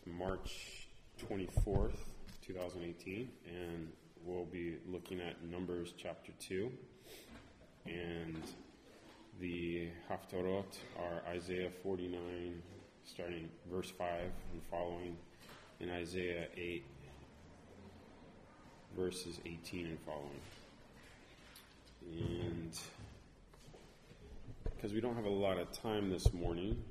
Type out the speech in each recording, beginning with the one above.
It's March 24th, 2018, and we'll be looking at Numbers chapter 2. And the Haftarot are Isaiah 49, starting verse 5 and following, and Isaiah 8, verses 18 and following. And because we don't have a lot of time this morning,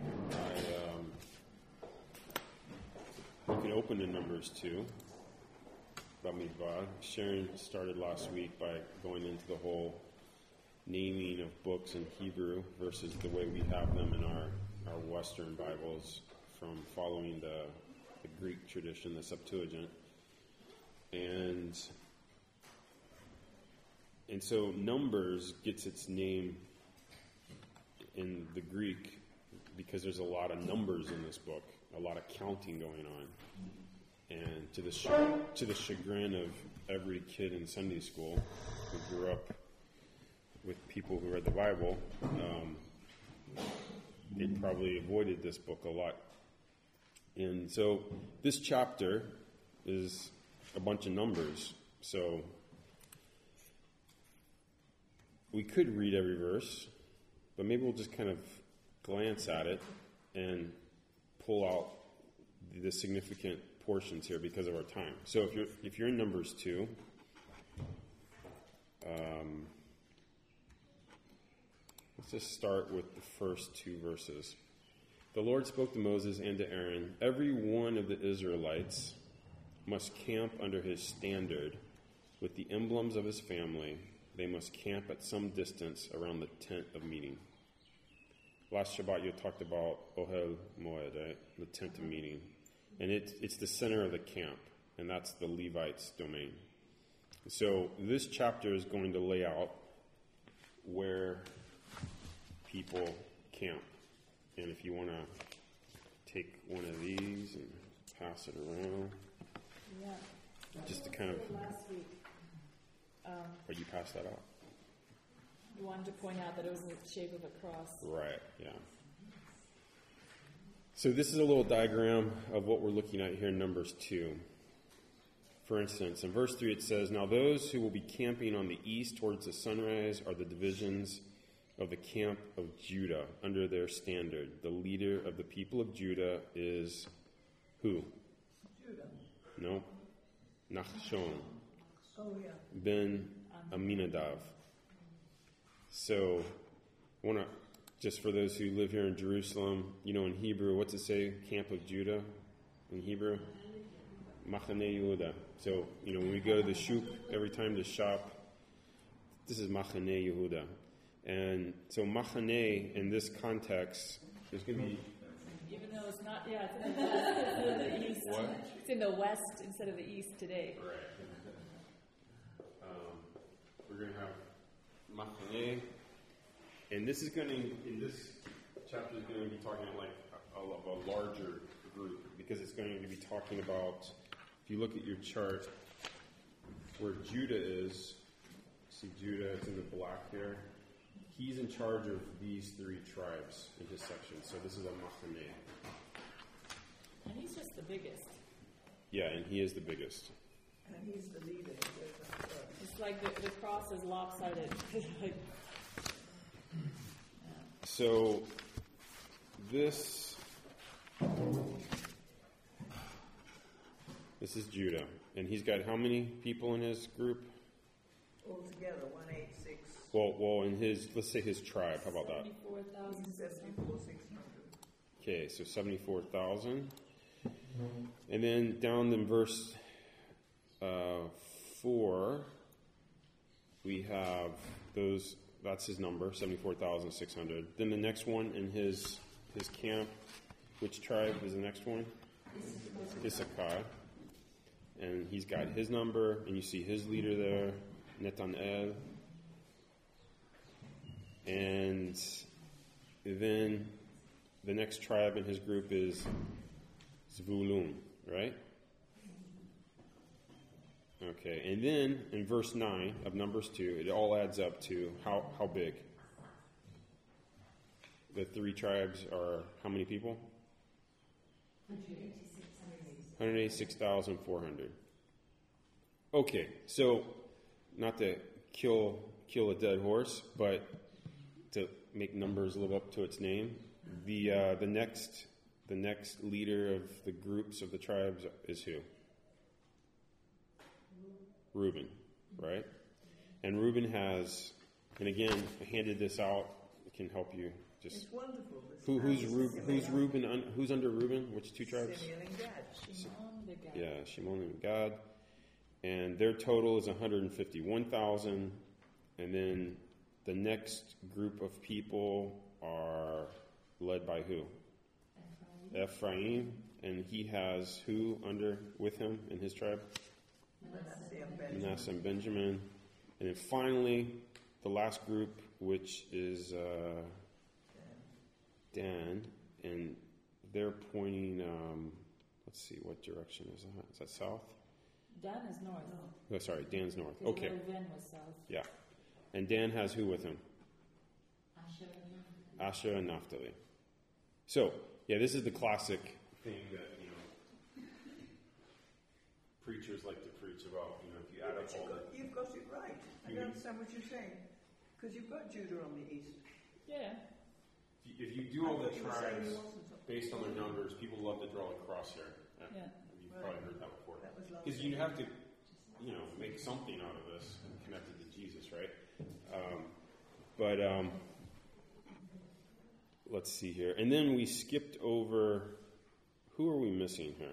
we can open to Numbers 2, Bamidbar. Sharon started last week by going into the whole naming of books in Hebrew versus the way we have them in our Western Bibles from following the Greek tradition, the Septuagint. And so Numbers gets its name in the Greek because there's a lot of numbers in this book, a lot of counting going on. And to the chagrin of every kid in Sunday school who grew up with people who read the Bible, they probably avoided this book a lot. And so this chapter is a bunch of numbers. So we could read every verse, but maybe we'll just kind of glance at it and pull out the significant portions here because of our time. So if you're in Numbers 2, let's just start with the first two verses. The Lord spoke to Moses and to Aaron, every one of the Israelites must camp under his standard with the emblems of his family. They must camp at some distance around the tent of meeting. Last Shabbat you talked about Ohel Moed, right? The tent of meeting. And it's the center of the camp, and that's the Levites' domain. So this chapter is going to lay out where people camp. And if you want to take one of these and pass it around. Yeah. Just to kind of... Last week. But you passed that out. You wanted to point out that it was in the shape of a cross. Right, yeah. So this is a little diagram of what we're looking at here in Numbers 2. For instance, in verse 3 it says, Now those who will be camping on the east towards the sunrise are the divisions of the camp of Judah under their standard. The leader of the people of Judah is who? Judah. No. Nachshon. Oh, yeah. Ben Aminadav. So, I want to, just for those who live here in Jerusalem, in Hebrew, what's it say? Camp of Judah in Hebrew? Machane Yehuda. So, when we go to the shuk every time to shop, this is Machane Yehuda. And so Machane, in this context, there's going to be... Even though it's not, it's in the west instead of the east. What? It's in the west instead of the east today. Right. We're going to have Machane, and this chapter is going to be talking like of a larger group, because it's going to be talking about, if you look at your chart, where Judah is, see Judah, it's in the black here, he's in charge of these three tribes in his section, so this is a Machane. And he's just the biggest. Yeah, and he is the biggest. And he's the leader. It's like the cross is lopsided. So, this is Judah. And he's got how many people in his group? Altogether, 186. Well, in his, let's say his tribe. How about that? 74,600. Okay, so 74,000. And then down in verse 4, we have those, that's his number, 74,600. Then the next one in his camp, which tribe is the next one? Issachar. And he's got his number, and you see his leader there, Netanel. And then the next tribe in his group is Zvulun, right? Okay, and then in verse 9 of Numbers 2, it all adds up to how big? The three tribes are how many people? 186. 186,400. Okay, so not to kill a dead horse, but to make numbers live up to its name, the next leader of the groups of the tribes is who? Reuben, right? And Reuben has, and again, I handed this out. It can help you. Just It's wonderful. who's Reuben? Who's under Reuben? Which two tribes? Simeon and Gad. Shimon the Gad. Yeah, Shimon and Gad, and their total is 151,000. And then the next group of people are led by who? Ephraim, and he has who under with him in his tribe? Manasseh and Benjamin. And then finally, the last group, which is Dan, and they're pointing, let's see, what direction is that? Is that south? Dan is north. Oh, sorry, Dan's north. Because Okay. Reuben was south. Yeah. And Dan has who with him? Asher and Naphtali. So, yeah, this is the classic thing that, preachers like to preach about, if you add up all the... You've got it right. I don't understand what you're saying. Because you've got Judah on the east. Yeah. If you do all the I thought you were saying tribes he wasn't. based on their numbers, people love to draw a cross here. Yeah. You've probably heard that before. That was Because you have to, make something out of this connected to Jesus, right? Let's see here. And then we skipped over, who are we missing here?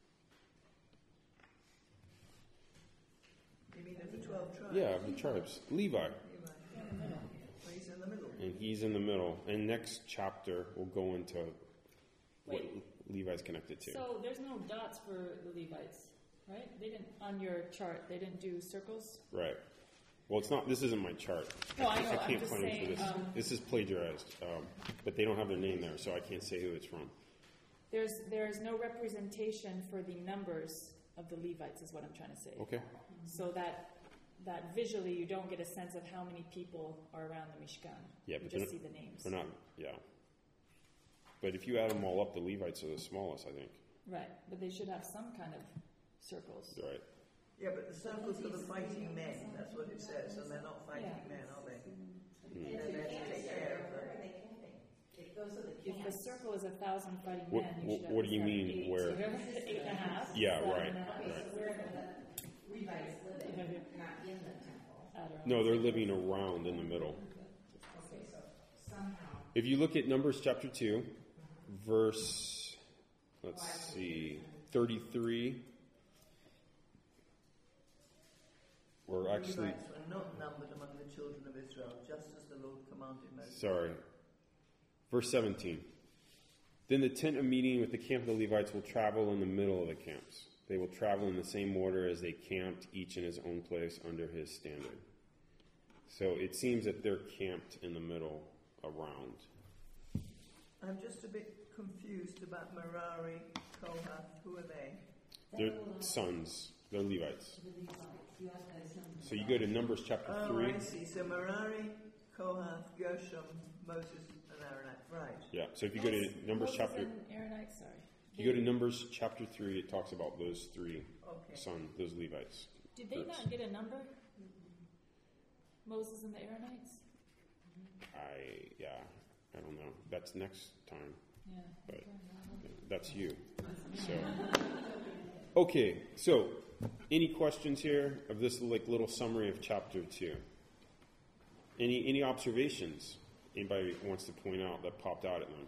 You mean of the 12 tribes? Yeah, the tribes. Levi. So he's in the middle. And he's in the middle. And next chapter, we'll go into what Levi's connected to. So there's no dots for the Levites, right? They didn't, on your chart, they didn't do circles? Right. Well, it's not. This isn't my chart. No, I know. I I'm can't just claim saying, for this. This is plagiarized, but they don't have their name there, so I can't say who it's from. There's no representation for the numbers of the Levites, is what I'm trying to say. Okay. So that visually you don't get a sense of how many people are around the Mishkan. Yeah, You but just see the names. they're not. Yeah. But if you add them all up, the Levites are the smallest, I think. Right, but they should have some kind of circles. Right. Yeah, but the circles are the fighting men. That's what it says. And they're not fighting men, are they? They're there to take care of them. If the circle is 1,000 fighting What- men, you should have what do you 7, mean, 8. where- So you have 8.5. Yeah, 7.5. right. Levites living, not in the temple. I don't know. No, they're living around in the middle. Okay, so somehow. If you look at Numbers chapter 2, verse, let's see, 33, or actually, Levites were not numbered among the children of Israel, just as the Lord commanded Moses. sorry, verse 17. Then the tent of meeting with the camp of the Levites will travel in the middle of the camps. They will travel in the same order as they camped, each in his own place under his standard. So it seems that they're camped in the middle around. I'm just a bit confused about Merari, Kohath. Who are they? They're sons. They're Levites. The Levites, you have to assume. So you go to Numbers chapter Oh, 3. I see. So Merari, Kohath, Gershom, Moses, and Aaron. Right. Yeah, so if you go to Numbers Moses chapter... and Aaronites, sorry. If you go to Numbers chapter 3, it talks about those three Okay. sons, those Levites. Did they groups. not get a number? Moses and the Aaronites? I don't know. That's next time. Yeah. But- Okay. That's you. Okay, so any questions here of this little summary of chapter 2? Any observations anybody wants to point out that popped out at them?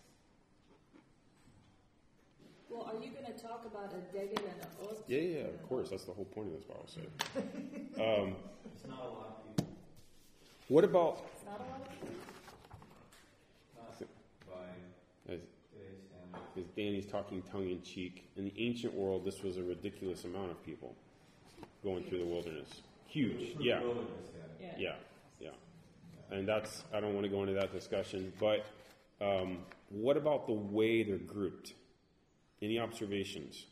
Well, are you going to talk about a Deged and a Oz? Yeah, of course. That's the whole point of this Bible study. It's not a lot of people. What about It's not a lot of people. Not by as today's standards. As Danny's talking tongue-in-cheek, in the ancient world, this was a ridiculous amount of people going through the wilderness. Huge, For the yeah, wilderness, Yeah. yeah. And that's, I don't want to go into that discussion, but what about the way they're grouped? Any observations?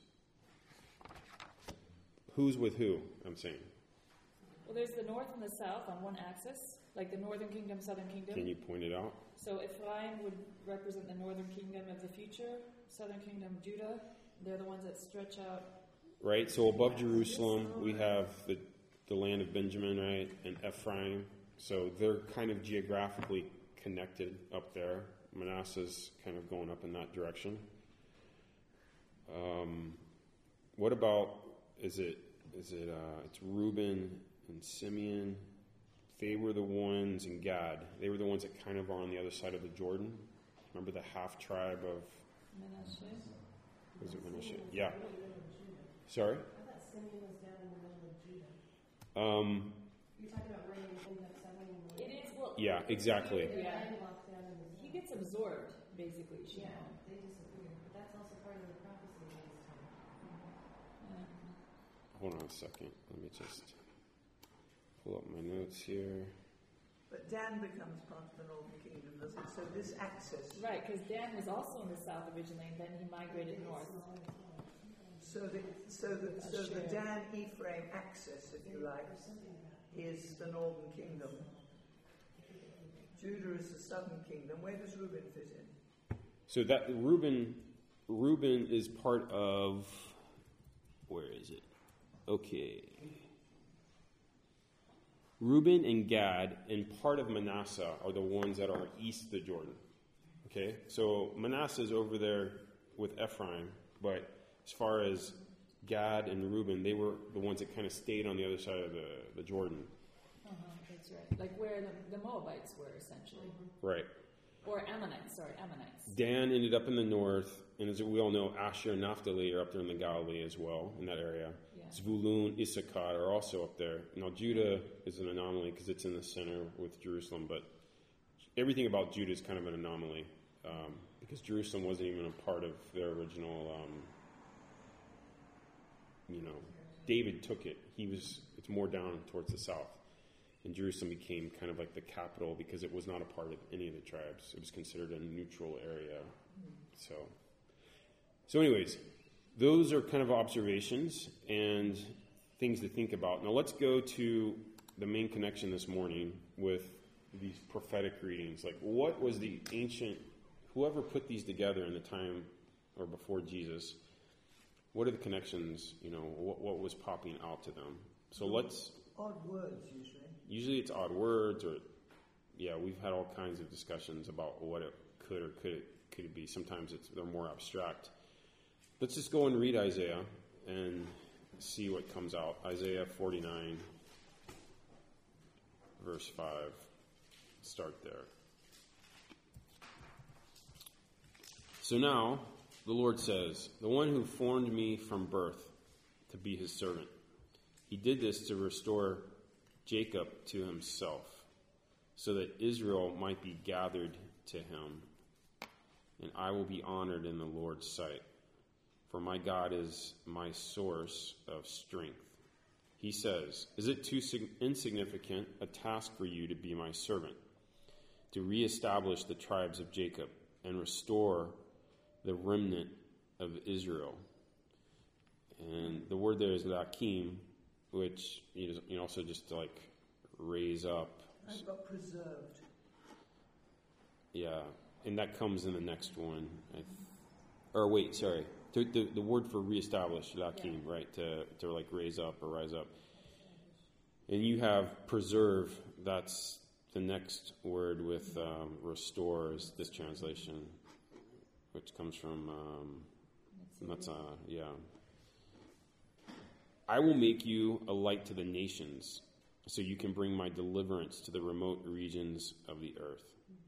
Who's with who, I'm saying? Well, there's the north and the south on one axis, like the northern kingdom, southern kingdom. Can you point it out? So Ephraim would represent the northern kingdom of the future, southern kingdom Judah, They're the ones that stretch out. Right? So above Jerusalem, we have the land of Benjamin, right, and Ephraim. So they're kind of geographically connected up there. Manasseh's kind of going up in that direction. What about, it's Reuben and Simeon? They were the ones, and Gad, they were the ones that kind of are on the other side of the Jordan. Remember the half tribe of Manasseh? Was it Manasseh? Yeah. Sorry? I thought Simeon was down in the middle of Judah. You're talking about where you think that's happening? It is, well, Yeah, exactly. yeah. Locked down in the He gets absorbed, basically. Yeah, they disappear. But that's also part of the prophecy of this time. Hold on a second. Let me just pull up my notes here. But Dan becomes part of the northern kingdom, doesn't it? So this access. Right, because Dan was also in the south originally, and then he migrated north. So the Dan Ephraim axis, if you like, is the northern kingdom. Judah is the southern kingdom. Where does Reuben fit in? So that Reuben is part of, where is it? Okay. Reuben and Gad and part of Manasseh are the ones that are east of the Jordan. Okay? So Manasseh is over there with Ephraim, but as far as Gad and Reuben, they were the ones that kind of stayed on the other side of the Jordan. That's right. Like where the Moabites were, essentially. Right. Or Ammonites. Dan ended up in the north, and as we all know, Asher and Naphtali are up there in the Galilee as well, in that area. Yeah. Zvulun, Issachar are also up there. Now, Judah is an anomaly because it's in the center with Jerusalem, but everything about Judah is kind of an anomaly because Jerusalem wasn't even a part of their original, David took it. It's more down towards the south. And Jerusalem became kind of like the capital because it was not a part of any of the tribes. It was considered a neutral area. So anyways, those are kind of observations and things to think about. Now let's go to the main connection this morning with these prophetic readings. Like, what was the ancient, whoever put these together in the time or before Jesus, what are the connections, what was popping out to them? So let's... Odd words, usually. Usually it's odd words, or we've had all kinds of discussions about what it could or could be. Sometimes they're more abstract. Let's just go and read Isaiah and see what comes out. Isaiah 49, verse 5. Start there. So now, the Lord says, the one who formed me from birth to be his servant. He did this to restore Jacob to himself, so that Israel might be gathered to him, and I will be honored in the Lord's sight. For my God is my source of strength. He says, is it too insignificant a task for you to be my servant, to reestablish the tribes of Jacob and restore the remnant of Israel? And the word there is lakim, which also just to like raise up. I've got preserved. Yeah, and that comes in the next one. The word for reestablish, lakim, right? To like raise up or rise up. And you have preserve. That's the next word with restore is this translation, which comes from I will make you a light to the nations, so you can bring my deliverance to the remote regions of the earth.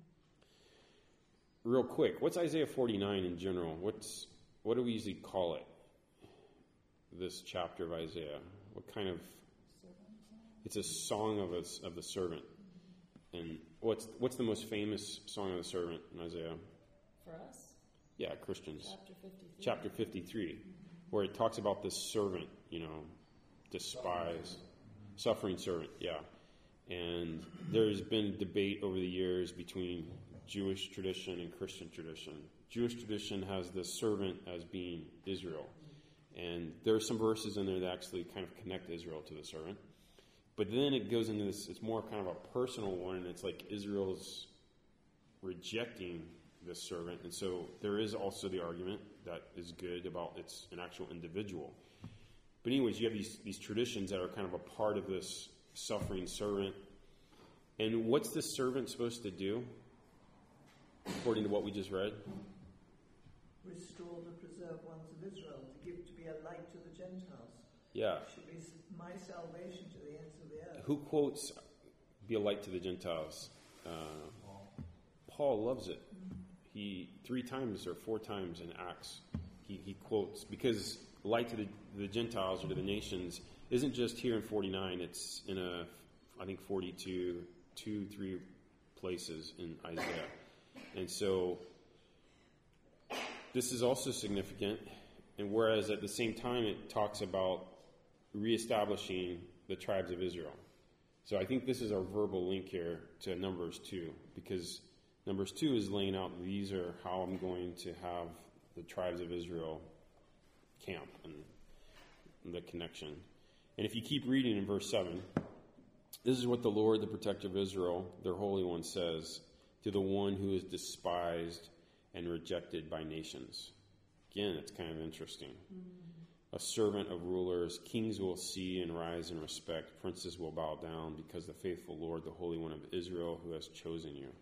Real quick, what's Isaiah 49 in general? What do we usually call it? This chapter of Isaiah. What kind of? It's a song of the servant. And what's the most famous song of the servant in Isaiah? For us? Yeah, Christians. Chapter 53. Chapter 53, where it talks about this servant, despised, suffering servant, yeah. And there's been debate over the years between Jewish tradition and Christian tradition. Jewish tradition has the servant as being Israel. And there are some verses in there that actually kind of connect Israel to the servant. But then it goes into this, it's more kind of a personal one, and it's like Israel's rejecting this servant. And so there is also the argument that is good about it's an actual individual. But anyways, you have these traditions that are kind of a part of this suffering servant. And what's this servant supposed to do, according to what we just read? Restore the preserved ones of Israel, to be a light to the Gentiles. Yeah. It should be my salvation to the ends of the earth. Who quotes, be a light to the Gentiles? Paul loves it. He 3 times or 4 times in Acts, he quotes, because light to the Gentiles or to the nations isn't just here in 49, it's in I think 42, 2-3 places in Isaiah. And so this is also significant, and whereas at the same time it talks about reestablishing the tribes of Israel. So I think this is our verbal link here to Numbers 2, because Numbers 2 is laying out these are how I'm going to have the tribes of Israel camp and the connection. And if you keep reading in verse 7, this is what the Lord, the protector of Israel, their Holy One, says to the one who is despised and rejected by nations. Again, it's kind of interesting. A servant of rulers, kings will see and rise in respect, princes will bow down, because the faithful Lord, the Holy One of Israel, who has chosen you.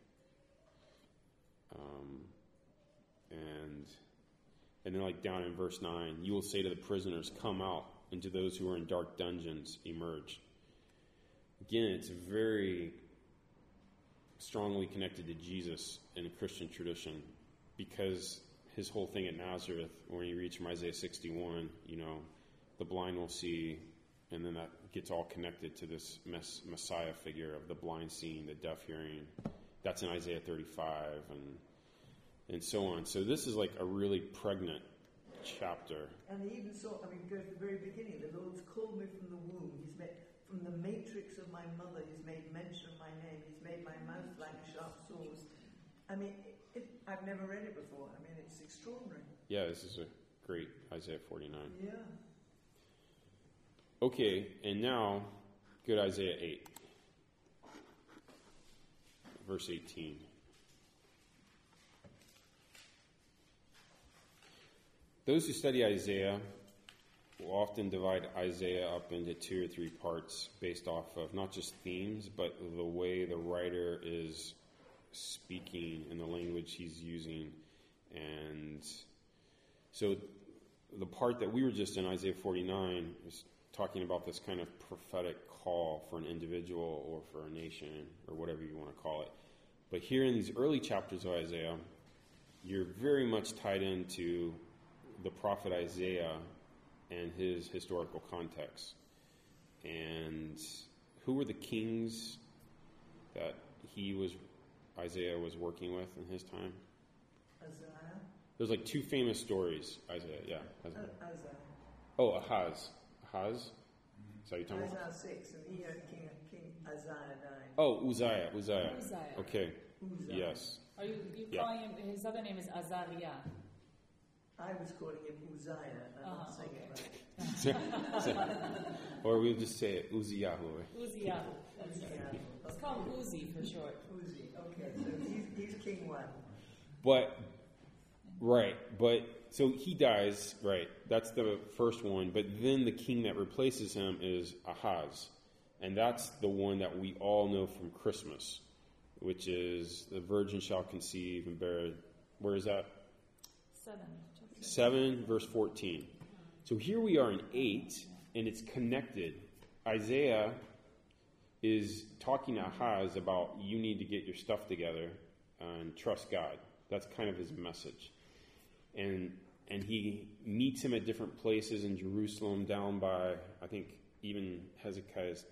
And then like down in verse 9, you will say to the prisoners, come out, and to those who are in dark dungeons, emerge. Again, it's very strongly connected to Jesus in the Christian tradition, because his whole thing at Nazareth, when he reads from Isaiah 61, the blind will see, and then that gets all connected to this Messiah figure of the blind seeing, the deaf hearing. That's in Isaiah 35, and so on. So this is like a really pregnant chapter. And he even saw, go to the very beginning, the Lord's called me from the womb. He's made, from the matrix of my mother, he's made mention of my name. He's made my mouth like a sharp sword. I've never read it before. It's extraordinary. Yeah, this is a great Isaiah 49. Yeah. Okay, and now go to Isaiah 8, verse 18. Those who study Isaiah will often divide Isaiah up into 2 or 3 parts based off of not just themes, but the way the writer is speaking and the language he's using. And so the part that we were just in, Isaiah 49, is talking about this kind of prophetic call for an individual or for a nation or whatever you want to call it. But here in these early chapters of Isaiah, you're very much tied into the prophet Isaiah and his historical context. And who were the kings that Isaiah was working with in his time? Isaiah. There's like 2 famous stories. Isaiah, yeah. Isaiah. Oh, Ahaz. Ahaz? Is that what you're talking about? Isaiah 6, and he had King Isaiah 9. Oh, Uzziah. Uzziah. Okay. Uzziah. Yes. Are you calling him, his other name is Azariah. I was calling him Uzziah. I'm not saying Okay. it right. Or we'll just say it, Uzziah. Uzziah. Uzziah. It's called Uzi for short. Uzi. Okay, so he's King 1. So he dies, right, that's the first one, but then the king that replaces him is Ahaz, and that's the one that we all know from Christmas, which is the virgin shall conceive and bear, where is that? 7, verse 14. So here we are in 8, and it's connected. Isaiah is talking to Ahaz about you need to get your stuff together and trust God. That's kind of his message. And he meets him at different places in Jerusalem, down by, I think, even Hezekiah's,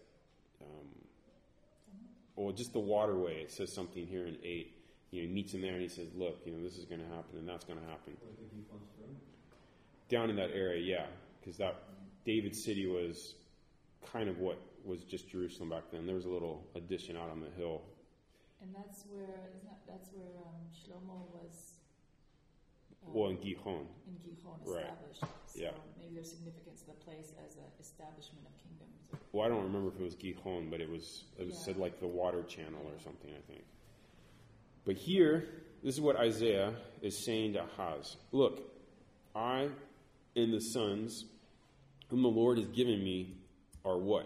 just the waterway. It says something here in 8. He meets him there and he says, look, this is going to happen and that's going to happen. Down in that area, yeah, because that David's city was kind of what was just Jerusalem back then. There was a little addition out on the hill. And that's where Shlomo was. In Gihon. Right. Established. So yeah. Maybe there's significance to the place as an establishment of kingdoms. Well, I don't remember if it was Gihon, but it was said like the water channel or something, I think. But here, this is what Isaiah is saying to Ahaz. Look, I and the sons whom the Lord has given me are what?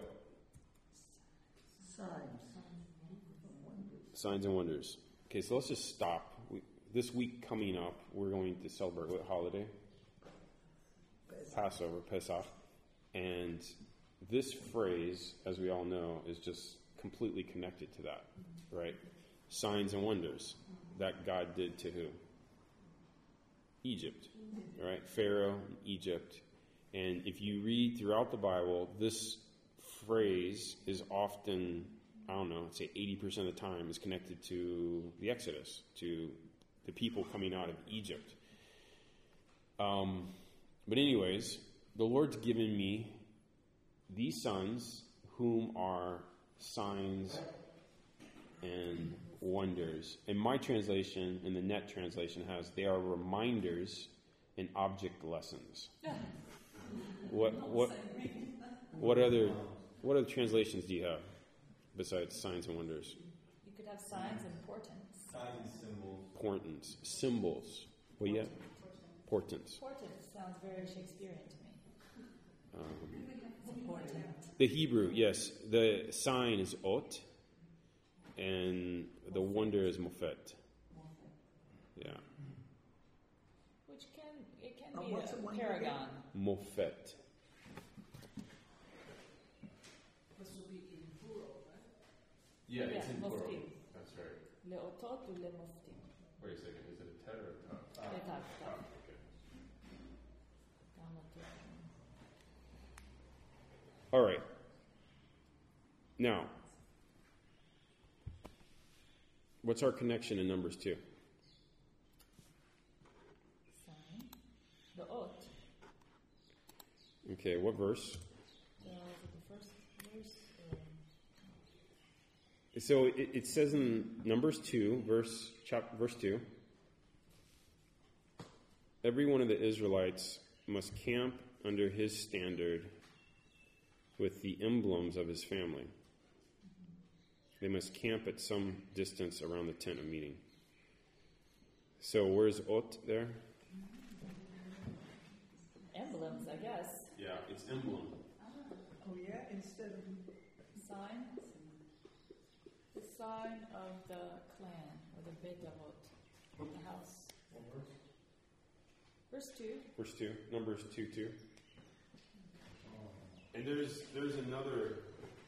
Signs and wonders. Okay, so let's just stop. This week coming up, we're going to celebrate what holiday? Passover, Pesach. And this phrase, as we all know, is just completely connected to that, right? Signs and wonders that God did to who? Egypt, right? Pharaoh, Egypt. And if you read throughout the Bible, this phrase is often, I don't know, say 80% of the time is connected to the Exodus, to the people coming out of Egypt. But anyways, the Lord's given me these sons whom are signs and wonders. In my translation, in the Net translation, has they are reminders and object lessons. What other translations do you have besides signs and wonders? You could have signs and portents. Signs, symbols. Portents, symbols. Well, yeah, portents. Portents sounds very Shakespearean to me. The Hebrew, yes. The sign is ot, and the wonder is mofet. Yeah, Which can Oh, be what's the a wonder paragon. mofet. This will be in plural, right? Yeah, Yeah, it's in plural. moftim. That's right. Le otot ou le moftim. Wait a second, is it a tet or a tav? Le tav, tav. Okay. All right. Now, what's our connection in Numbers 2? Sign. The ot. Okay, what verse? The first verse. So it says in Numbers 2, verse 2, every one of the Israelites must camp under his standard with the emblems of his family. They must camp at some distance around the tent of meeting. So where's Ot there? Emblems, I guess. Yeah, it's emblem. Oh yeah, instead of Sign. The sign of the clan, or the Beit Avot, the house. Verse 2. Verse 2, Numbers 2:2. And there's another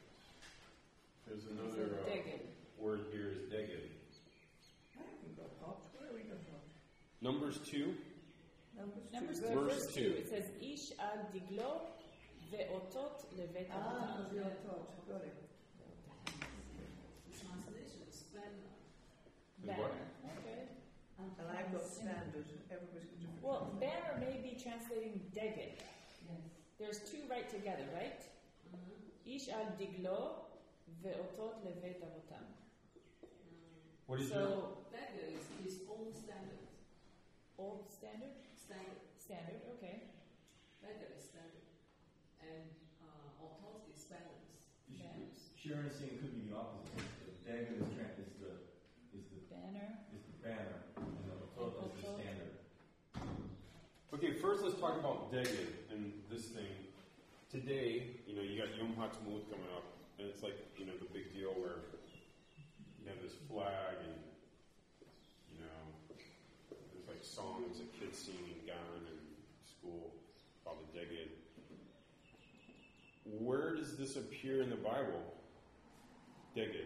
Deged. word here is deged. we got hot. Where are we got hot? Numbers 2, Numbers 2, Verse verse 2. 2. It says, Ish al diglo ve'otot levet Ah, avotam. the hot. Got it. The translation is banner. Banner. Okay. And I've got standard. Everybody's got different. Well, banner may be translating deged. Yes. There's two right together, right? Ish al diglo ve'otot levet avotam. what is So, Beggar is his own standard. old standard? Standard. Standard, okay. Beggar is standard. And autos is banners. Banners. Sharon is saying it could be the opposite. The dagger is the Banner. banner, and the otot is the Otot. standard. Okay, first let's talk about deged and this thing. Today, you got Yom HaTzmaut coming up, and it's like, the big deal where you have this flag and, there's like songs that kids sing in Ghana and school called the deged. Where does this appear in the Bible? Deged.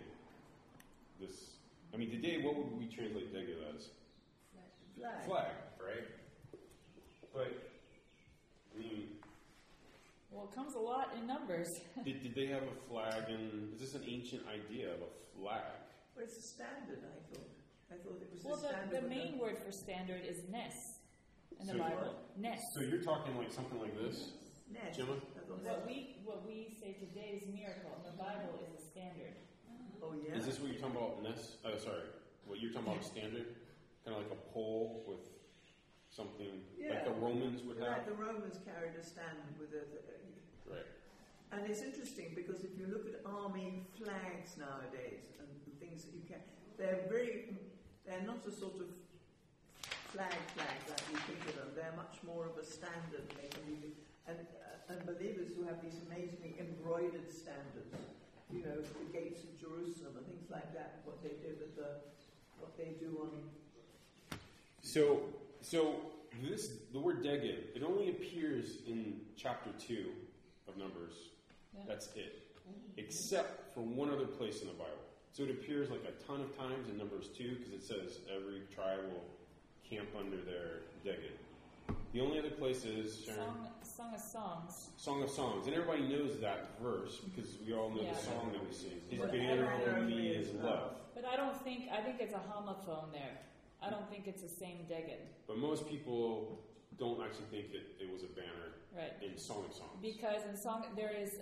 Today, what would we translate deged as? Flag. Flag, right? But, Well, it comes a lot in Numbers. did they have a flag? And is this an ancient idea of a flag? Well, it's a standard, I thought. I thought it was Well, a standard. the main word for standard is nes in the So- Bible. Nes. So you're talking like something like this, Net. Gemma? I thought What we say today is miracle in the Bible is a standard. Oh yeah. Is this what you're talking about, Ness? Oh, sorry. What you're talking about, standard? Kind of like a pole with something like the Romans would Like have? the Romans carried a standard with a. Right. And it's interesting because if you look at army flags nowadays and the things that you can, they're not a sort of flag like we think of them. They're much more of a standard. They can be, and believers who have these amazingly embroidered standards, you know, the gates of Jerusalem and things like that. What they do with what they do on. So the word Deged, it only appears in chapter 2 of Numbers. Yeah. That's it. Except for one other place in the Bible. So it appears like a ton of times in Numbers 2 because it says every tribe will camp under their Deged. The only other place is Song of Songs. Song of Songs. And everybody knows that verse because we all know Yeah. the song that we sing. His But banner I over don't me think is it's love. But I think it's a homophone there. I don't think it's the same Deged. But most people don't actually think it was a banner Right. in Song of Songs. Because in song there is,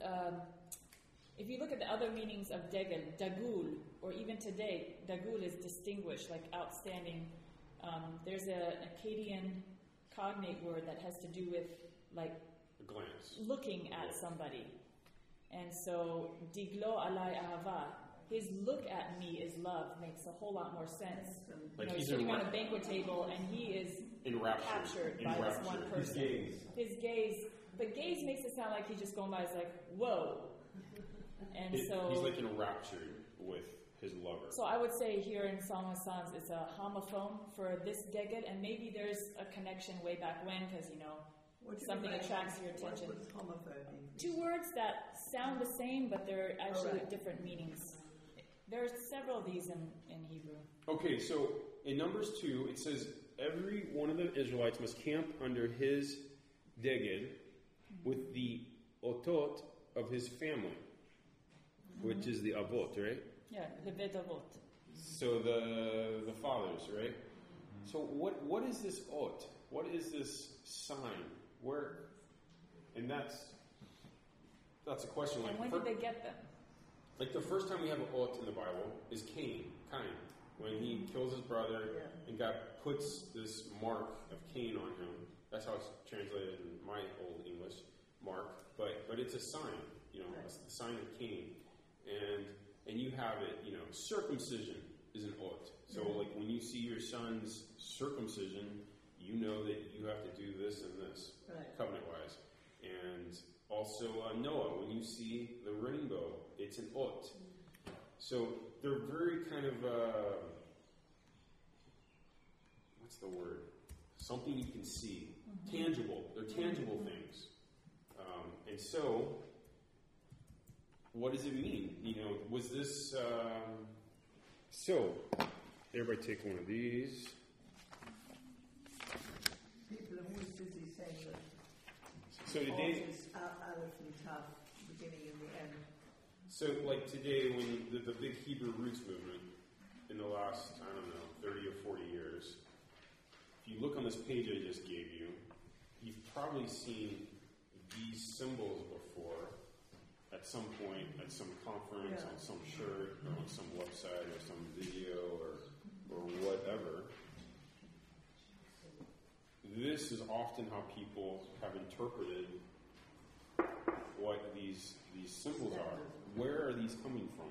if you look at the other meanings of Deged, Dagul, or even today, Dagul is distinguished, like outstanding. There's an Akkadian cognate word that has to do with like A glance. looking at somebody. And so, Diglo alai ahava, his look at me is love, makes a whole lot more sense. Like He's he's sitting on a enraptured. banquet table and he is Enraptured. captured by this one Enraptured. His person. gaze. His gaze, but gaze makes it sound like he's just going by, it's like, whoa. And He's so, like enraptured with his lover. so I would say here in Song of Songs, it's a homophone for this Deged, and maybe there's a connection way back when, because, you know, What do you something mean by attracts your what attention. does homophone mean? Two words that sound the same, but they're actually Alright. different meanings. There are several of these in Hebrew. Okay, so in Numbers 2, it says every one of the Israelites must camp under his Deged with the otot of his family, which is the avot, right? Yeah, the Vedavot. So the fathers, right? So what is this ot? What is this sign? Where? And that's a question. Like And when fir- did they get them? Like the first time we have an ot in the Bible is Cain, when he kills his brother, and God puts this mark of Cain on him. That's how it's translated in my old English, mark. But it's a sign, it's the sign of Cain, and you have it, circumcision is an ot. So like when you see your son's circumcision, you know that you have to do this and this, Right. covenant-wise. And also Noah, when you see the rainbow, it's an ot. So they're very kind of, what's the word? Something you can see. Tangible. They're tangible things. And so, what does it mean? Was this... So, everybody take one of these. People are always busy saying that So art today... is aleph and taf, beginning and the end. So, like today, when the big Hebrew roots movement in the last, 30 or 40 years, if you look on this page I just gave you, you've probably seen these symbols before at some point, at some conference, on some shirt, or on some website, or some video, or whatever. This is often how people have interpreted what these symbols are. Where are these coming from?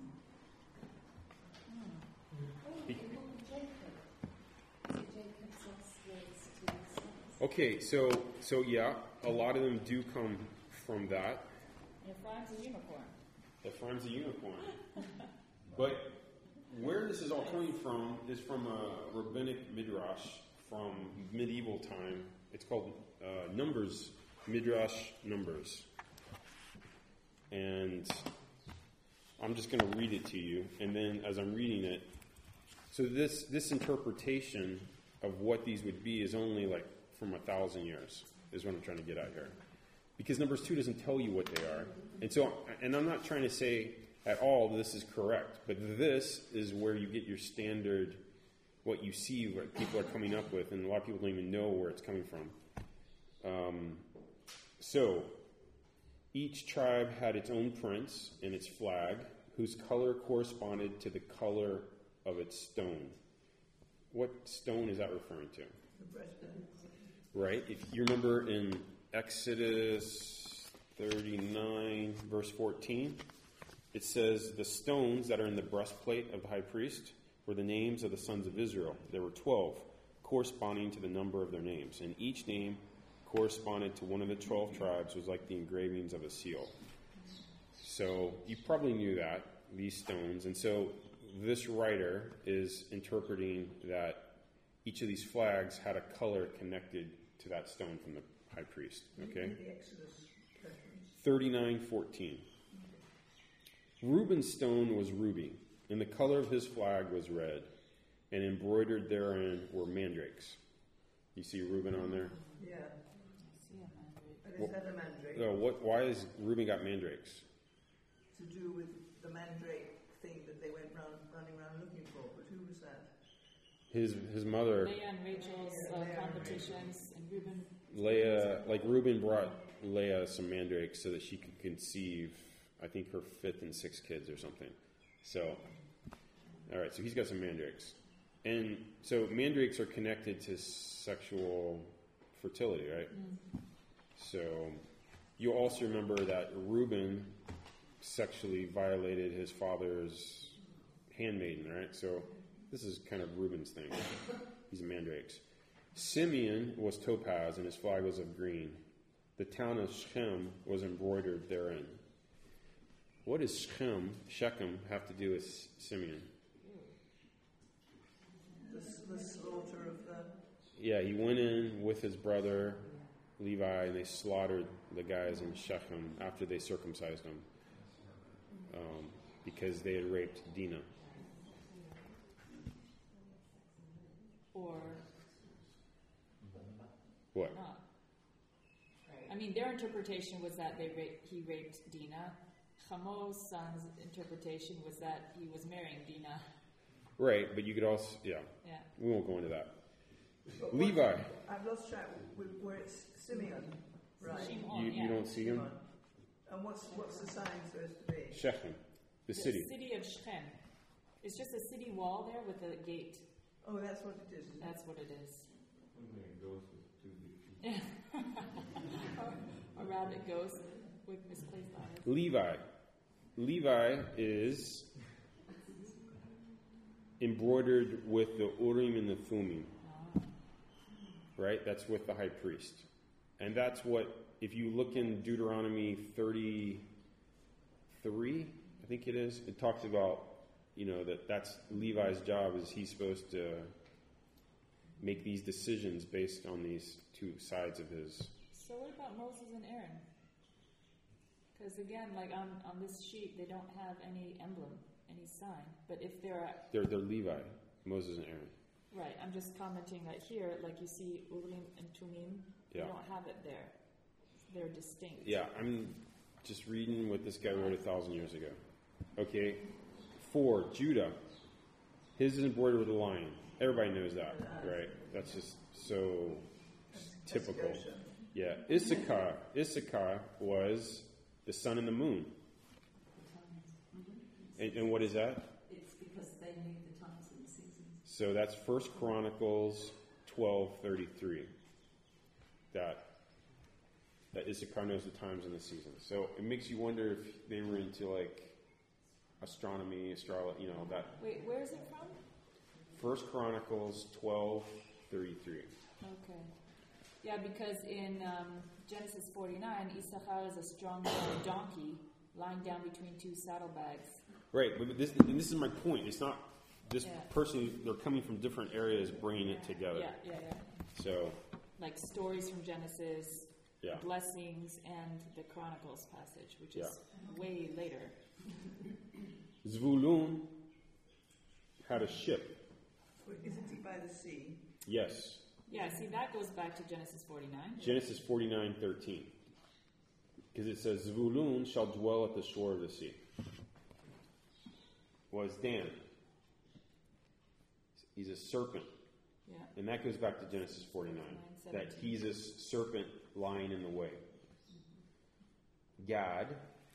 Okay, so yeah, a lot of them do come from that. Ephraim's a unicorn. Ephraim's a unicorn. But where this is all coming from is from a rabbinic midrash from medieval time. It's called Numbers, Midrash Numbers. And I'm just going to read it to you. And then as I'm reading it, so this interpretation of what these would be is only like from 1,000 years, is what I'm trying to get at here. Because Numbers 2 doesn't tell you what they are. And I'm not trying to say at all this is correct, but this is where you get your standard, what you see, what people are coming up with, and a lot of people don't even know where it's coming from. So, each tribe had its own prince and its flag, whose color corresponded to the color of its stone. What stone is that referring to? The breastplate. Right? If you remember in Exodus 39, verse 14, it says, the stones that are in the breastplate of the high priest were the names of the sons of Israel. There were 12. corresponding to the number of their names, and each name corresponded to one of the 12 tribes, was like the engravings of a seal. So you probably knew that, these stones. And so this writer is interpreting that each of these flags had a color connected to that stone from the high priest. Okay? The Exodus reference. 39:14. Reuben's stone was ruby, and the color of his flag was red, and embroidered therein were mandrakes. You see Reuben on there? Yeah. See a mandrake. And is that a mandrake? Why has Reuben got mandrakes? To do with the mandrake thing that they went running around looking for. But who was that? His mother, Leah and Rachel's Leah and competitions, and Reuben. Leah, like Reuben brought Leah some mandrakes so that she could conceive, I think, her 5th and 6th kids or something. So, all right, so he's got some mandrakes. And so mandrakes are connected to sexual fertility, right? So you also remember that Reuben sexually violated his father's handmaiden, right? So this is kind of Reuben's thing. He's a mandrakes. Simeon was topaz, and his flag was of green. The town of Shechem was embroidered therein. What does Shechem, have to do with Simeon? The slaughter of the... Yeah, he went in with his brother Levi, and they slaughtered the guys in Shechem after they circumcised them because they had raped Dinah. Or What? not. I mean, their interpretation was that he raped Dinah. Chamo's son's interpretation was that he was marrying Dinah. Right, but you could also, yeah, Yeah. we won't go into that. But Levi. I've lost track with where it's Simeon. Right. Shimon, You don't see him? Shimon. And what's the sign supposed to be? Shechem, the city. The city of Shechem. It's just a city wall there with a gate. Oh, that's what it is. Isn't it? That's what it is. It goes with 2 big feet. A rabbit goes with misplaced eyes. Levi. Levi is embroidered with the Urim and the Thummim. Right? That's with the high priest. And that's what, if you look in Deuteronomy 33, I think it is, it talks about, that's Levi's job, is he's supposed to make these decisions based on these two sides of his. So what about Moses and Aaron? Because again, like on this sheet, they don't have any emblem, any sign. But if they're Levi, Moses and Aaron. right, I'm just commenting that here, like you see Urim and Tumim, Yeah. they don't have it there. They're distinct. Yeah, I'm just reading what this guy wrote 1,000 years ago. Okay, 4, Judah. His is embroidered with a lion. Everybody knows that, right? That's just so typical. Goshen. Yeah, Issachar was the sun and the moon. And what is that? It's because they knew the times and the seasons. So that's 1 Chronicles 12:33. That Issachar knows the times and the seasons. So it makes you wonder if they were into like astronomy, astrology, that. Wait, where is it from? 1 Chronicles 12:33. Okay. Yeah, because in Genesis 49, Issachar is a strong donkey lying down between 2 saddlebags. Right, but this is my point. It's not this Yeah. person. They're coming from different areas, bringing it together. Yeah. So Like stories from Genesis, yeah, blessings, and the Chronicles passage, which is way later. Zvulun had a ship. Isn't he by the sea? Yes, Yeah, see, that goes back to Genesis 49. Genesis 49:13, because it says Zvulun shall dwell at the shore of the sea. Was Dan? He's a serpent. Yeah. And that goes back to Genesis 49, that he's a serpent lying in the way. Gad,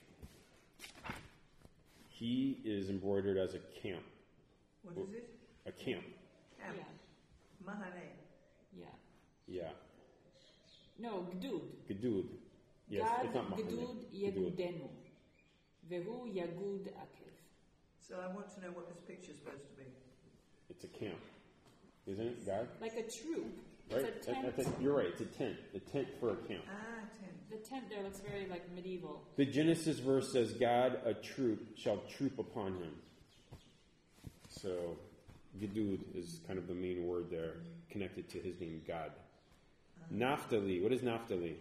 he is embroidered as a camp. What is it? A camp, Camp. Yeah. Mahane. Yeah. yeah. No, Gdud. Gedud. Yes, Gad it's not Mahane. Gdud Yegudenu. Vehu Yagud Akev. So I want to know what this picture's supposed to be. It's a camp. isn't it? God, Like a troop. right? It's a tent. You're right. It's a tent. A tent for a camp. Tent. The tent there looks very like medieval. The Genesis verse says, "God, a troop, shall troop upon him." So, Gedud is kind of the main word there, connected to his name, God. Naphtali. What is Naphtali?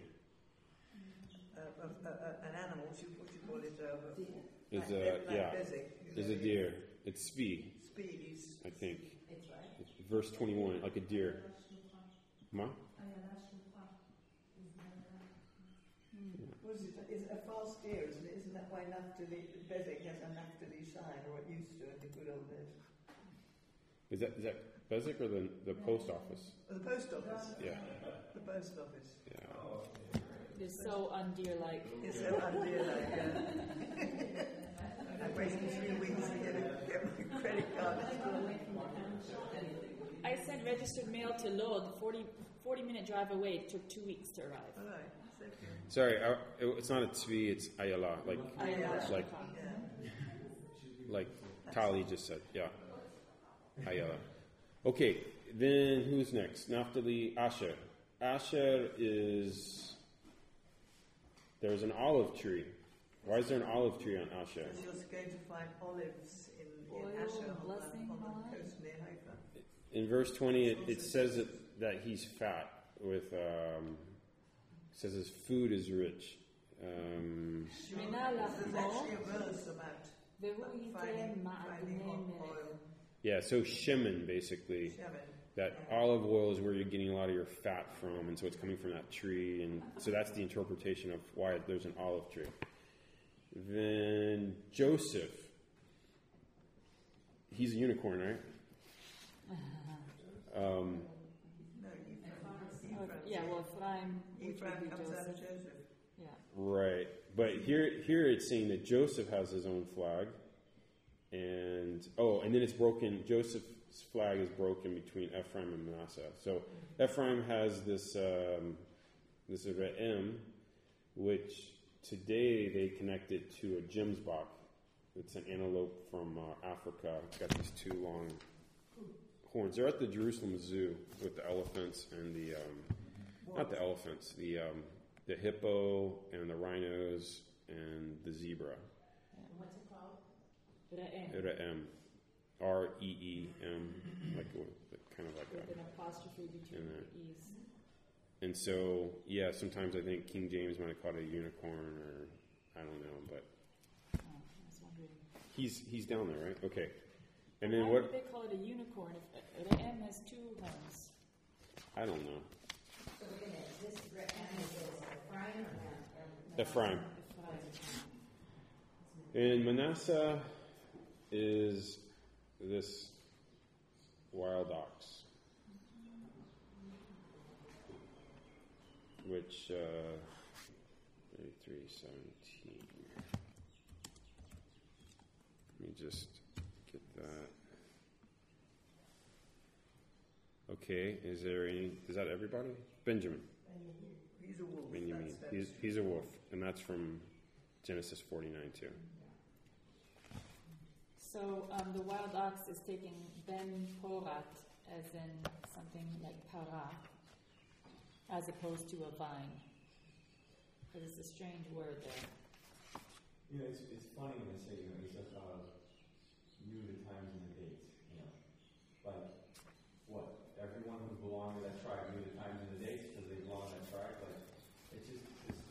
An animal, what you call it? Is Bezek. is a deer. It's Spi, Speed. I think. It's right. Verse 21, like a deer. Ma? What is it? Is it a fast deer, isn't it? Isn't that why Naphtali, Bezek has a Naphtali sign, or it used to in the good old days? Is that Bezek or the post office? Oh, the post office. Yeah. The post office. Yeah. It's so undeer-like. It's so undeer-like, yeah. I've waited 3 weeks to get my credit card. I sent registered mail to Lod, 40-minute drive away. It took 2 weeks to arrive. All right. Sorry, it's not a Tzvi, it's Ayala. Like Tali just said. Yeah. Ayala. Okay, then who's next? Naphtali, Asher. Asher is... There's an olive tree. Why is there an olive tree on Asher? Because you're going to find olives in Oil, Asher blessing, on alive. the coast near Haifa. In verse 20, it says that he's fat with... it says his food is rich. Shmena There's lachmo, actually a verse about והוא ייתן finding מעדני hot מלך. oil. Yeah, so shemen, basically. Shemen. That olive oil is where you're getting a lot of your fat from, and so it's coming from that tree, and so that's the interpretation of why there's an olive tree. Then Joseph, he's a unicorn, right? No, Yeah, well, Ephraim, which Ephraim would be comes out of Joseph. Joseph. Yeah. Right, but here it's saying that Joseph has his own flag, and then it's broken. Joseph's flag is broken between Ephraim and Manasseh. So Ephraim has this Re'em, which today they connect it to a Gemsbok. It's an antelope from Africa. It's got these 2 long horns. They're at the Jerusalem Zoo with the elephants and not the elephants, the hippo and the rhinos and the zebra. What's it called? Re'em. R-E-E-M, kind of like With a... an apostrophe between the E's. And so, yeah, sometimes I think King James might have called it a unicorn, or I don't know, but I was wondering. he's down there, right? Okay. And then Why what? would they call it a unicorn if Re'em has 2 horns? I don't know. So wait a minute, this Re'em is Ephraim or Ephraim. Ephraim. And Manasseh is this wild ox, which 33:17. Let me just get that. Okay, is that everybody? Benjamin. He's a wolf. Benjamin. That's He's a wolf, and that's from Genesis 49 too. So the wild ox is taking Ben Porat as in something like para, as opposed to a vine. But it's a strange word there. You know, it's funny when they say, he says, knew the times and the dates, Like, what? Everyone who belonged to that tribe knew the times and the dates because they belonged to that tribe? Like, it's just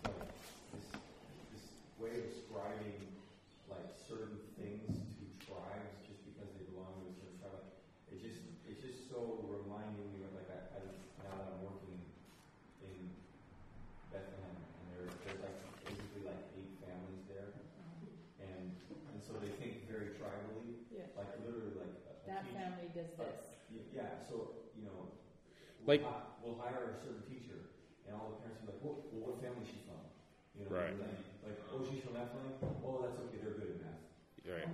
this way of ascribing, like, certain things to tribes just because they belong to a certain tribe. Like, it's just so reminding me of, like, now that I'm working in Bethlehem, and there's like, basically, like, 8 families there. And so they think very tribally, Yeah. like literally like That family does this. yeah. So we'll hire a certain teacher, and all the parents will be like, well, what family is she from? Right. Like, oh, she's from that family. Oh, that's okay. They're good at math. Right.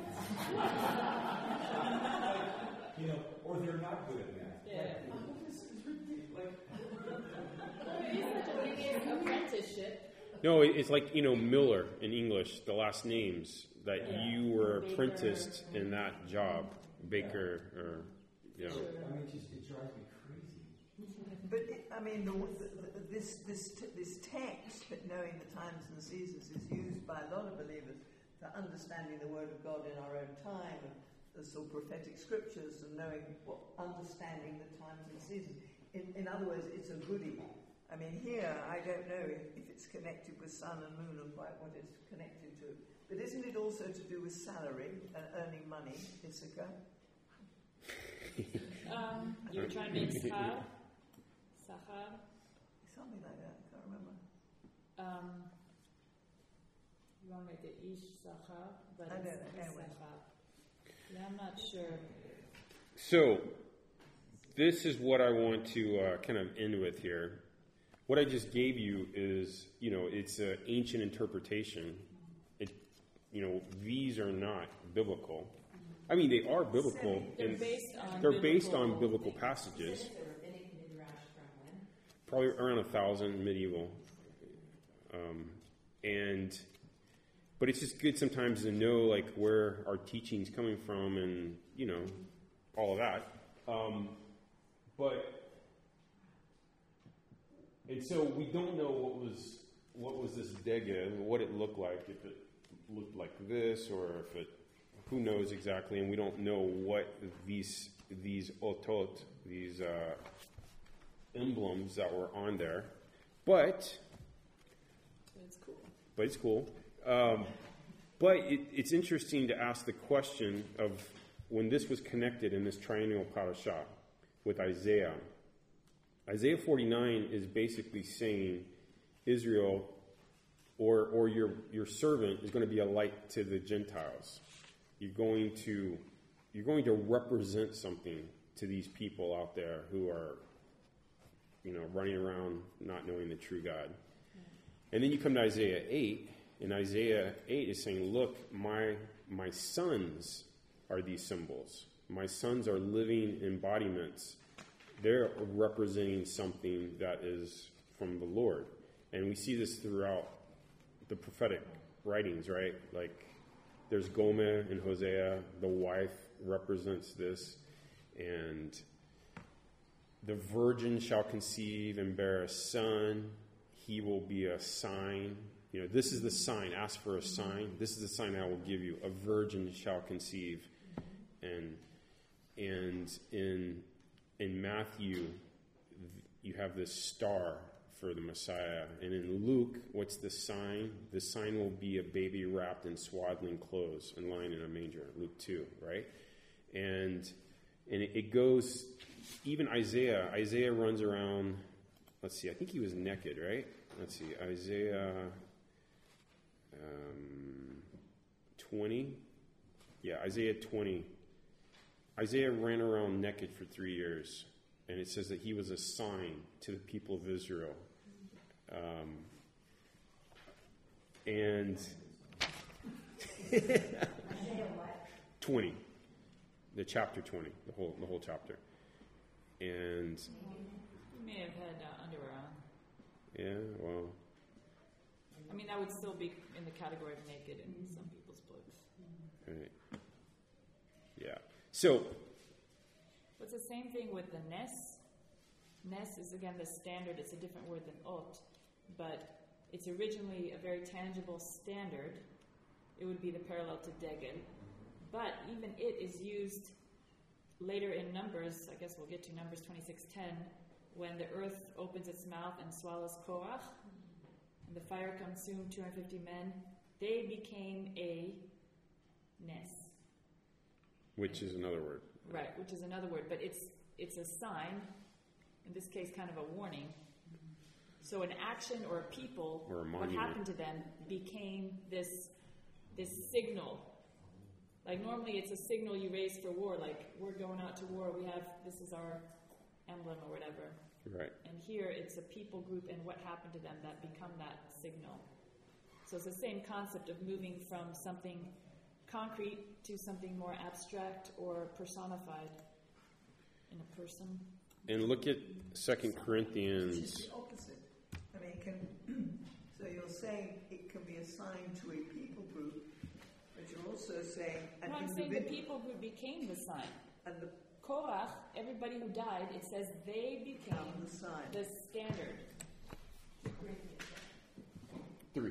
Or they're not good at math. Yeah. This is ridiculous. It is such a big apprenticeship. No, it's like, Miller in English, the last names that you were Baker. apprenticed in that job, Baker, or Yeah. Sure. I mean, it drives me crazy. But this text, knowing the times and seasons, is used by a lot of believers for understanding the Word of God in our own time, and the sort of prophetic scriptures, and understanding the times and seasons. In other words, it's a goodie. I mean, here I don't know if it's connected with sun and moon and quite what it's connected to. But isn't it also to do with salary and earning money, Issachar? You were trying to make Sahar? Something like that, I can't remember. You want to make it Ish Sahar, but I know it's that, anyway. Sahar. Yeah, I'm not sure. So, this is what I want to kind of end with here. What I just gave you is, it's an ancient interpretation. These are not biblical. I mean, they are biblical. They're based on biblical passages. The rabbinic midrash from when? Probably around 1000 medieval. But it's just good sometimes to know like where our teaching's coming from, and all of that. And so we don't know what was this dega, what it looked like, if it looked like this, or if it, who knows exactly, and we don't know what these otot, these emblems that were on there, but it's cool. But it's interesting to ask the question of when this was connected in this triennial parashah with Isaiah. Isaiah 49 is basically saying Israel or your servant is going to be a light to the Gentiles. You're going to represent something to these people out there who are running around not knowing the true God. And then you come to Isaiah 8, and Isaiah 8 is saying, look, my sons are these symbols. My sons are living embodiments. They're representing something that is from the Lord. And we see this throughout the prophetic writings, right? Like, there's Gomer in Hosea. The wife represents this. And the virgin shall conceive and bear a son. He will be a sign. This is the sign. Ask for a sign. This is the sign I will give you. A virgin shall conceive. And in Matthew, you have this star for the Messiah. And in Luke, what's the sign? The sign will be a baby wrapped in swaddling clothes and lying in a manger. Luke 2, right? And it goes, even Isaiah runs around, let's see, I think he was naked, right? Let's see, Isaiah 20. Yeah, Isaiah 20. Isaiah ran around naked for 3 years, and it says that he was a sign to the people of Israel. And 20, the chapter 20, the whole chapter. And You may have had underwear on. yeah, well, I mean, that would still be in the category of naked in some people's books. right. Yeah. So It's the same thing with the Nes. Nes is, again, the standard. It's a different word than Ot, but it's originally a very tangible standard. It would be the parallel to Degel. But even it is used later in Numbers. I guess we'll get to Numbers 26:10, when the earth opens its mouth and swallows Korach, and the fire consumed 250 men. They became a Nes. which is another word. Right, which is another word, but it's a sign, in this case kind of a warning. So an action or a people, Or a what monument. happened to them became this signal. Like normally it's a signal you raise for war, like we're going out to war, this is our emblem or whatever. Right. And here it's a people group and what happened to them that become that signal. So it's the same concept of moving from something concrete to something more abstract or personified in a person. And look at 2 It's Corinthians. just the opposite. I mean, so you're saying it can be assigned to a people group, but you're also saying an No, I'm saying the individual. people who became the sign. And Korach, everybody who died, it says they became The sign. the standard. 3.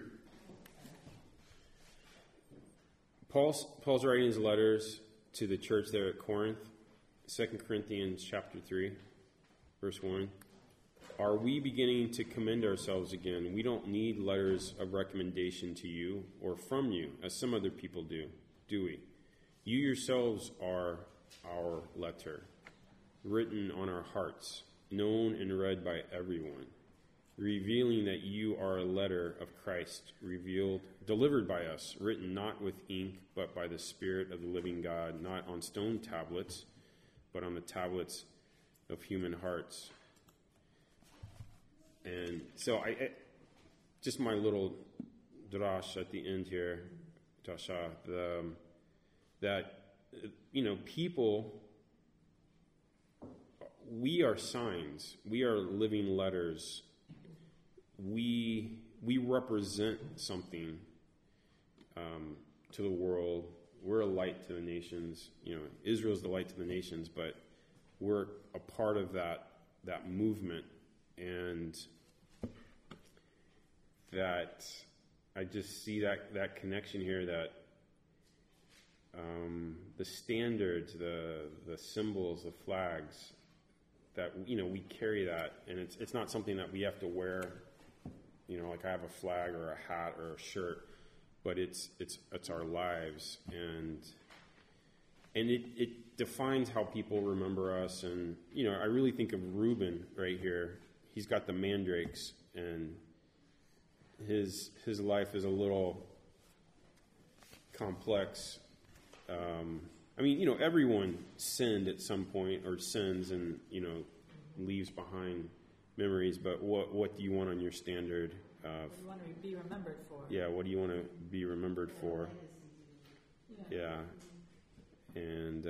Paul's writing his letters to the church there at Corinth, 2 Corinthians chapter 3, verse 1. Are we beginning to commend ourselves again? We don't need letters of recommendation to you or from you, as some other people do we? You yourselves are our letter, written on our hearts, known and read by everyone, revealing that you are a letter of Christ, delivered by us, written not with ink, but by the Spirit of the living God, not on stone tablets, but on the tablets of human hearts. And so I just my little drash at the end here, Tasha, that, people, we are signs. We are living letters. We represent something to the world. We're a light to the nations. Israel's the light to the nations, but we're a part of that movement. And that I just see that connection here, that the standards, the symbols, the flags, that we carry that, and it's not something that we have to wear, like I have a flag or a hat or a shirt, but it's our lives, and it defines how people remember us. And I really think of Reuben right here. He's got the mandrakes, and his life is a little complex. Everyone sinned at some point, or sins, and leaves behind memories. But what do you want on your standard? What do you want to be remembered for? Yeah, what do you want to be remembered for? Yeah, and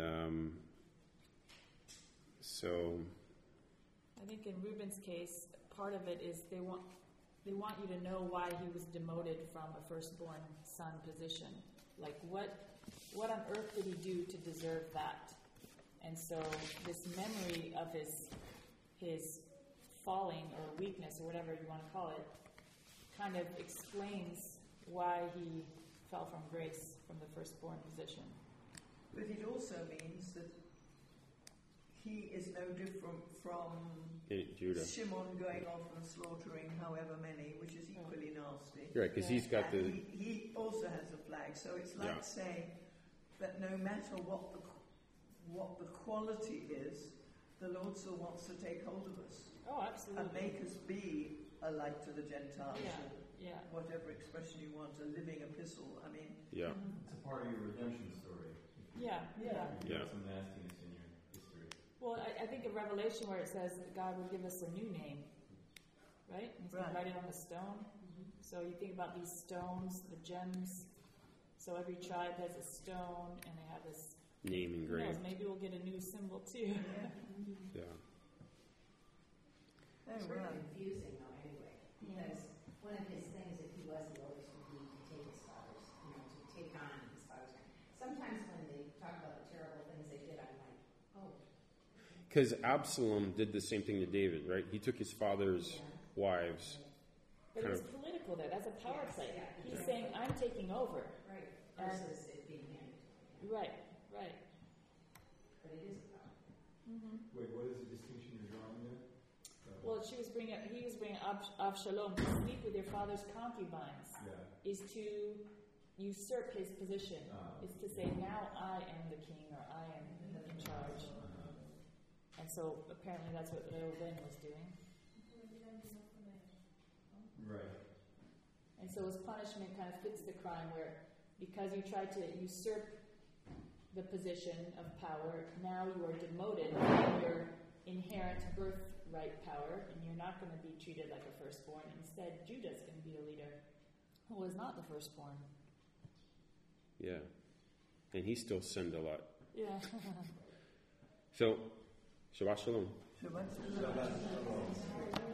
so I think in Reuben's case, part of it is they want you to know why he was demoted from a firstborn son position. Like, what on earth did he do to deserve that? And so this memory of his falling or weakness or whatever you want to call it kind of explains why he fell from grace from the firstborn position. But it also means that he is no different from Judah. Shimon going off and slaughtering however many, which is equally nasty. Right, because he's got and he also has a flag. So it's like saying that no matter what the quality is, the Lord still wants to take hold of us. Oh, absolutely. And make us be a light to the Gentiles. Yeah. Whatever expression you want, a living epistle. Yeah. It's a part of your redemption story. Yeah. You got some nastiness in your history. Well, I think of Revelation where it says that God will give us a new name, right? He's going to write it on the stone. Mm-hmm. So you think about these stones, the gems. So every tribe has a stone, and they have this name engraved. Maybe we'll get a new symbol too. Yeah. It's very confusing though, anyway, because one of his things, if he was the oldest, would be to take his father's, to take on his father's. Sometimes when they talk about the terrible things they did, I'm like, oh. Because Absalom did the same thing to David, right? He took his father's wives. But it's political there. That's a power play. He's saying, I'm taking over. Right. Versus it being handed. Right. But it is a power. Mm-hmm. Wait, what is the distinction you're drawing there? Well, he was bringing Avshalom to sleep with your father's concubines. Is to usurp his position. Is to say, now I am the king, or I am in charge. And so apparently that's what Reuben was doing. Right. And so his punishment kind of fits the crime, where because you tried to usurp the position of power, now you are demoted from your inherent birthright power, and you're not going to be treated like a firstborn. Instead, Judah's going to be a leader who was not the firstborn. Yeah. And he still sinned a lot. Yeah. So, Shabbat Shalom. Shabbat Shalom.